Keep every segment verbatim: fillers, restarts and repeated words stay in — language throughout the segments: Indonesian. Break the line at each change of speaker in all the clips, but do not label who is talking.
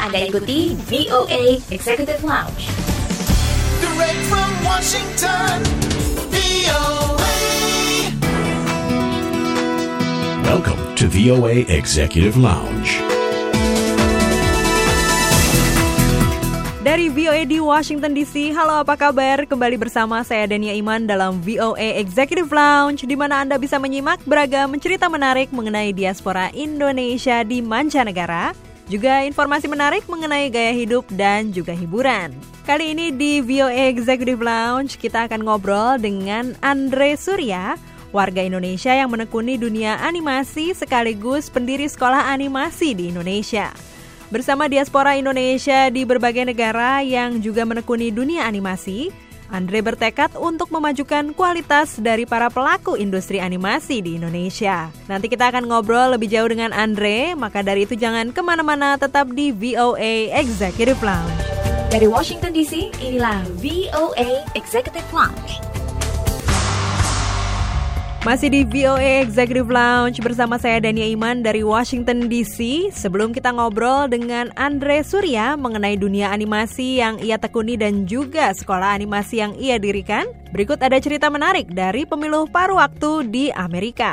Anda ikuti V O A Executive Lounge.
Direct from Washington, V O A.
Welcome to V O A Executive Lounge.
Dari V O A di Washington D C, halo apa kabar? Kembali bersama saya Dania Iman dalam V O A Executive Lounge, di mana Anda bisa menyimak beragam cerita menarik mengenai diaspora Indonesia di mancanegara, juga informasi menarik mengenai gaya hidup dan juga hiburan. Kali ini di V O A Executive Lounge kita akan ngobrol dengan Andre Surya, warga Indonesia yang menekuni dunia animasi sekaligus pendiri sekolah animasi di Indonesia. Bersama diaspora Indonesia di berbagai negara yang juga menekuni dunia animasi, Andre bertekad untuk memajukan kualitas dari para pelaku industri animasi di Indonesia. Nanti kita akan ngobrol lebih jauh dengan Andre, maka dari itu jangan kemana-mana, tetap di V O A Executive Lounge.
Dari Washington D C, inilah V O A Executive Lounge.
Masih di V O A Executive Lounge bersama saya Dania Iman dari Washington D C. Sebelum kita ngobrol dengan Andre Surya mengenai dunia animasi yang ia tekuni dan juga sekolah animasi yang ia dirikan, berikut ada cerita menarik dari pemilu paruh waktu di Amerika.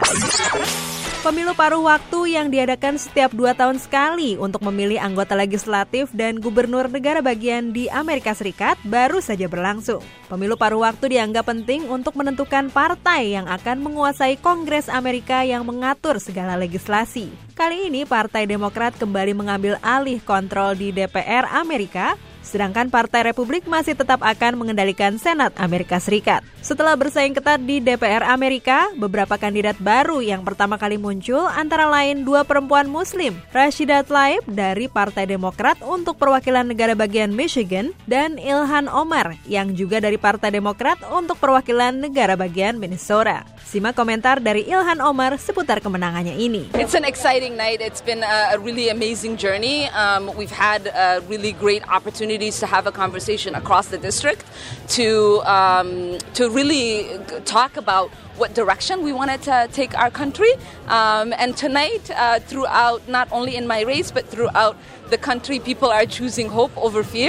Pemilu paruh waktu yang diadakan setiap dua tahun sekali untuk memilih anggota legislatif dan gubernur negara bagian di Amerika Serikat baru saja berlangsung. Pemilu paruh waktu dianggap penting untuk menentukan partai yang akan menguasai Kongres Amerika yang mengatur segala legislasi. Kali ini Partai Demokrat kembali mengambil alih kontrol di D P R Amerika, sedangkan Partai Republik masih tetap akan mengendalikan Senat Amerika Serikat. Setelah bersaing ketat di D P R Amerika, beberapa kandidat baru yang pertama kali muncul antara lain dua perempuan Muslim, Rashida Tlaib dari Partai Demokrat untuk perwakilan negara bagian Michigan dan Ilhan Omar yang juga dari Partai Demokrat untuk perwakilan negara bagian Minnesota. Simak komentar dari Ilhan Omar seputar kemenangannya ini.
It's an exciting night. It's been a, a really amazing journey. Um, we've had uh, really great opportunities to have a conversation across the district to um, to really talk about what direction we wanted to take our country. Um, and tonight, uh, throughout, not only in my race, but throughout the country, people are choosing hope over fear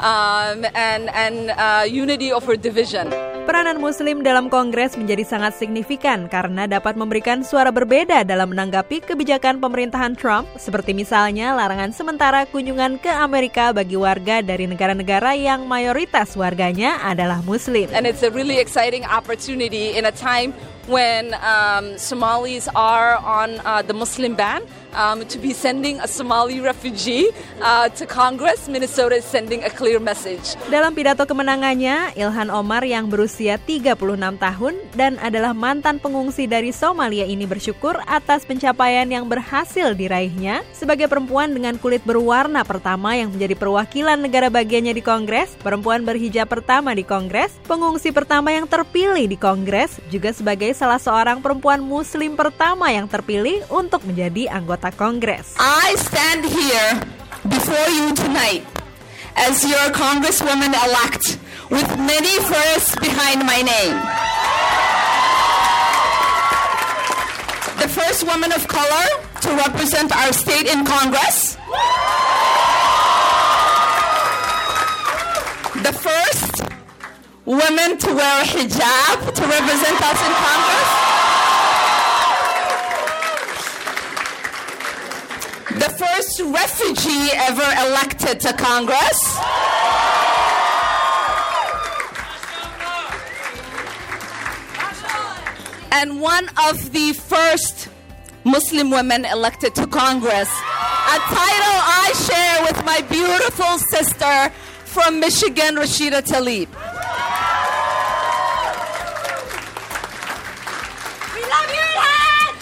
um, and, and uh, unity over division.
Peranan Muslim dalam Kongres menjadi sangat signifikan karena dapat memberikan suara berbeda dalam menanggapi kebijakan pemerintahan Trump, seperti misalnya larangan sementara kunjungan ke Amerika bagi warga dari negara-negara yang mayoritas warganya adalah Muslim.
And it's a really exciting opportunity in a time when um, Somalis are on uh, the Muslim ban. Um, to be sending a Somali refugee uh, to Congress, Minnesota is sending a clear message.
Dalam pidato kemenangannya, Ilhan Omar yang berusia tiga puluh enam tahun dan adalah mantan pengungsi dari Somalia ini bersyukur atas pencapaian yang berhasil diraihnya sebagai perempuan dengan kulit berwarna pertama yang menjadi perwakilan negara bagiannya di Kongres, perempuan berhijab pertama di Kongres, pengungsi pertama yang terpilih di Kongres, juga sebagai salah seorang perempuan Muslim pertama yang terpilih untuk menjadi anggota Kongres.
I stand here before you tonight as your Congresswoman-elect with many firsts behind my name. The first woman of color to represent our state in Congress. The first woman to wear a hijab to represent us in Congress. The first refugee ever elected to Congress. And one of the first Muslim women elected to Congress. A title I share with my beautiful sister from Michigan, Rashida Tlaib. We love you, Ilhan!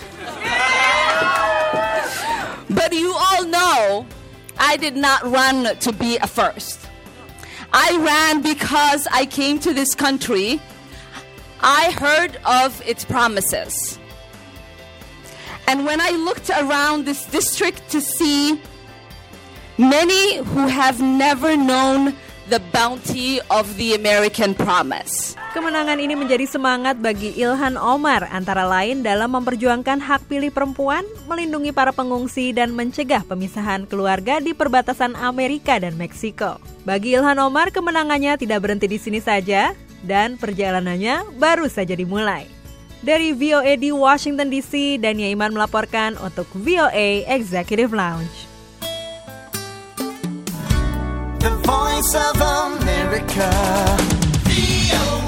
But you all know I did not run to be a first. I ran because I came to this country. I heard of its promises. And when I looked around this district to see many who have never known the bounty of the American promise.
Kemenangan ini menjadi semangat bagi Ilhan Omar, antara lain dalam memperjuangkan hak pilih perempuan, melindungi para pengungsi, dan mencegah pemisahan keluarga di perbatasan Amerika dan Meksiko. Bagi Ilhan Omar, kemenangannya tidak berhenti di sini saja, dan perjalanannya baru saja dimulai. Dari V O A di Washington D C, Dania Iman melaporkan untuk V O A Executive Lounge.
The Voice of America, V O A.